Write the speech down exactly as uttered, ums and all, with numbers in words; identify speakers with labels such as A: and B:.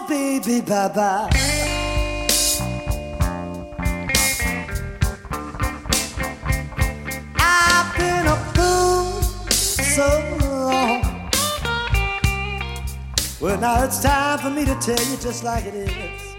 A: baby, bye-bye. I've been a fool so long. Well, now it's time for me to tell you just like it is.